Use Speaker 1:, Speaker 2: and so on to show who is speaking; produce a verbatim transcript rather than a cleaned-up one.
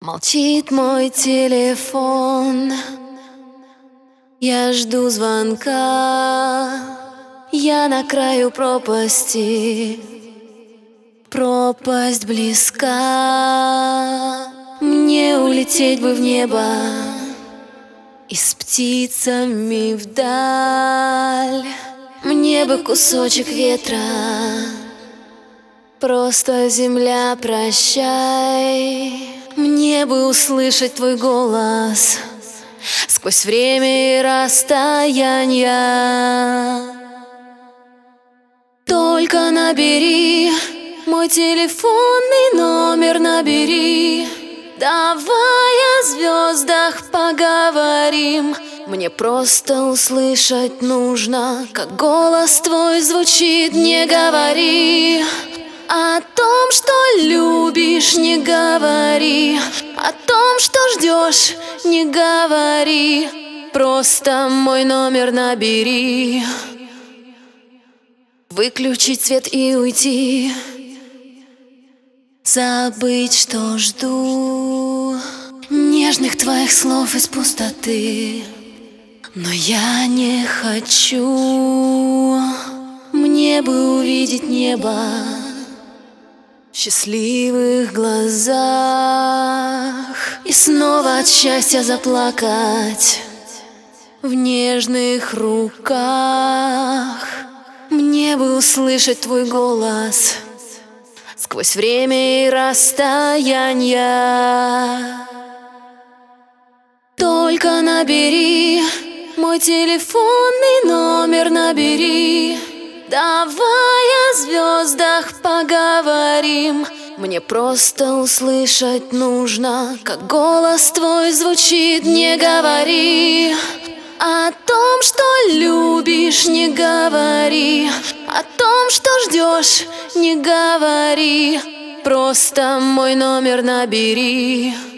Speaker 1: Молчит мой телефон, я жду звонка. Я на краю пропасти, пропасть близка. Мне улететь бы в небо и с птицами вдаль. Мне бы кусочек ветра, просто земля, прощай. Мне бы услышать твой голос сквозь время и расстояние. Только набери мой телефонный номер, набери. Давай о звездах поговорим. Мне просто услышать нужно, как голос твой звучит. Не говори о том, что любишь, не говори о том, что ждешь, не говори. Просто мой номер набери. Выключить свет и уйти, забыть, что жду нежных твоих слов из пустоты. Но я не хочу. Мне бы увидеть небо в счастливых глазах и снова от счастья заплакать в нежных руках. Мне бы услышать твой голос сквозь время и расстояние. Только набери мой телефонный номер, набери. Давай о звездах поговорим. Мне просто услышать нужно, как голос твой звучит. Не говори о том, что любишь, не говори о том, что ждешь, не говори. Просто мой номер набери.